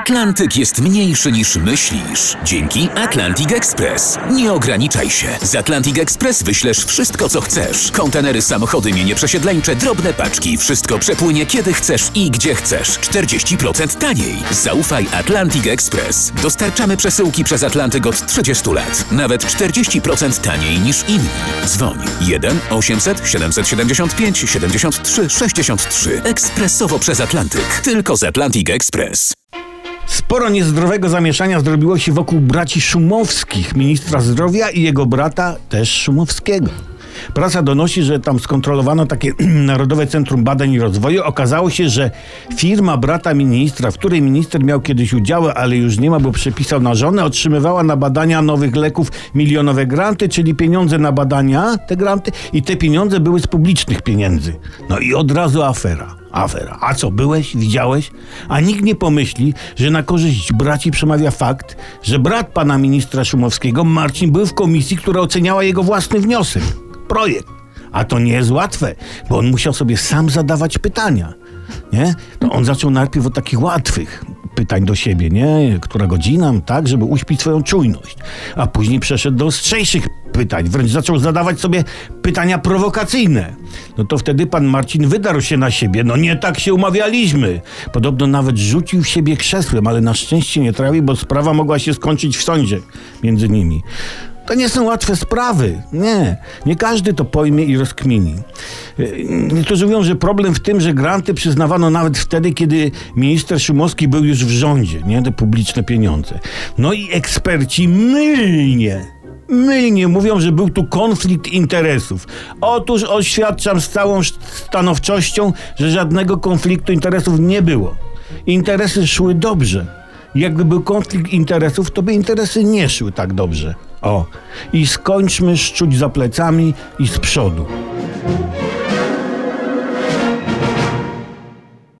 Atlantyk jest mniejszy niż myślisz. Dzięki Atlantic Express. Nie ograniczaj się. Z Atlantic Express wyślesz wszystko, co chcesz. Kontenery, samochody, mienie przesiedleńcze, drobne paczki. Wszystko przepłynie kiedy chcesz i gdzie chcesz. 40% taniej. Zaufaj Atlantic Express. Dostarczamy przesyłki przez Atlantyk od 30 lat. Nawet 40% taniej niż inni. Dzwoń 1 800 775 73 63. Ekspresowo przez Atlantyk. Tylko z Atlantic Express. Sporo niezdrowego zamieszania zrobiło się wokół braci Szumowskich, ministra zdrowia i jego brata też Szumowskiego. Prasa donosi, że tam skontrolowano takie Narodowe Centrum Badań i Rozwoju. Okazało się, że firma brata ministra, w której minister miał kiedyś udziały, ale już nie ma, bo przepisał na żonę, otrzymywała na badania nowych leków milionowe granty, czyli pieniądze na badania, te granty, i te pieniądze były z publicznych pieniędzy. No i od razu afera. A co, byłeś? Widziałeś? A nikt nie pomyśli, że na korzyść braci przemawia fakt, że brat pana ministra Szumowskiego, Marcin, był w komisji, która oceniała jego własny wniosek, projekt. A to nie jest łatwe, bo on musiał sobie sam zadawać pytania, nie? To on zaczął najpierw od takich łatwych pytań do siebie, nie? Która godzina, tak, żeby uśpić swoją czujność. A później przeszedł do ostrzejszych pytań, wręcz zaczął zadawać sobie pytania prowokacyjne. No to wtedy pan Marcin wydarł się na siebie. No nie tak się umawialiśmy. Podobno nawet rzucił w siebie krzesłem, ale na szczęście nie trafił, bo sprawa mogła się skończyć w sądzie między nimi. To nie są łatwe sprawy. Nie każdy to pojmie i rozkmini. Niektórzy mówią, że problem w tym, że granty przyznawano nawet wtedy, kiedy minister Szumowski był już w rządzie, nie? Te publiczne pieniądze. No i eksperci mylnie mówią, że był tu konflikt interesów. Otóż oświadczam z całą stanowczością, że żadnego konfliktu interesów nie było. Interesy szły dobrze. Jakby był konflikt interesów, to by interesy nie szły tak dobrze. I skończmy szczuć za plecami i z przodu.